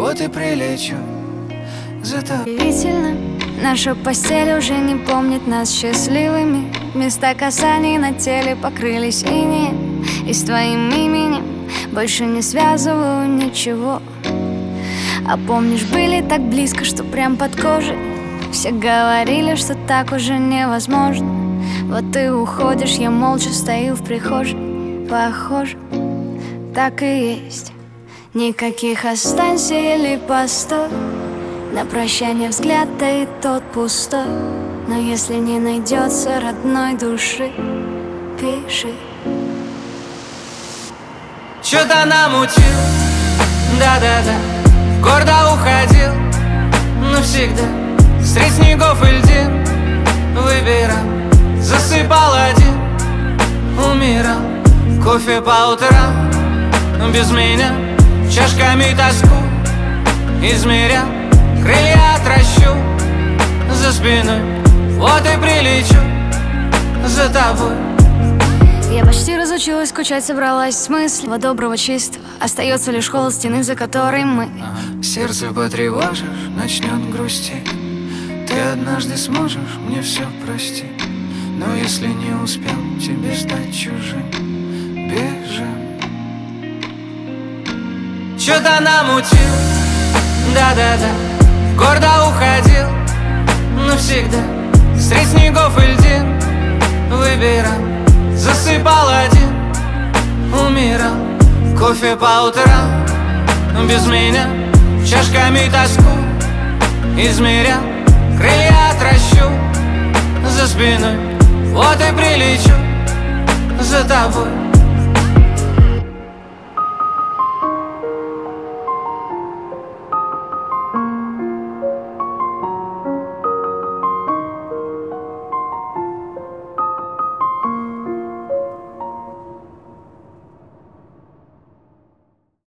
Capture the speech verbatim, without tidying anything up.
вот и прилечу за тобой. Удивительно, наша постель уже не помнит нас счастливыми. Места касаний на теле покрылись инеем, и с твоим именем больше не связываю ничего. А помнишь, были так близко, что прям под кожей. Все говорили, что так уже невозможно. Вот ты уходишь, я молча стою в прихожей. Похоже, так и есть. Никаких останься или постой. На прощание взгляд, да и тот пустой. Но если не найдется родной души, пиши. Чё-то намутил, да-да-да, гордо уходил навсегда. Средь снегов и льдин выбирал, засыпал один, умирал. Кофе по утрам без меня, чашками тоску измерял. Крылья отращу за спиной, вот и прилечу за тобой. Я почти разучилась скучать, собралась с мыслью доброго чистого. Остается лишь холод стены, за которой мы. Сердце потревожишь, начнет грустить. Ты однажды сможешь мне все простить. Но если не успел тебе стать чужим, бежим. Чё-то намутил, да-да-да, гордо уходил навсегда. Средь снегов и льдин выбирал, засыпал один, умирал. Кофе по утрам без меня, чашками тоску измерял. Крылья отращу за спиной, вот и прилечу за тобой.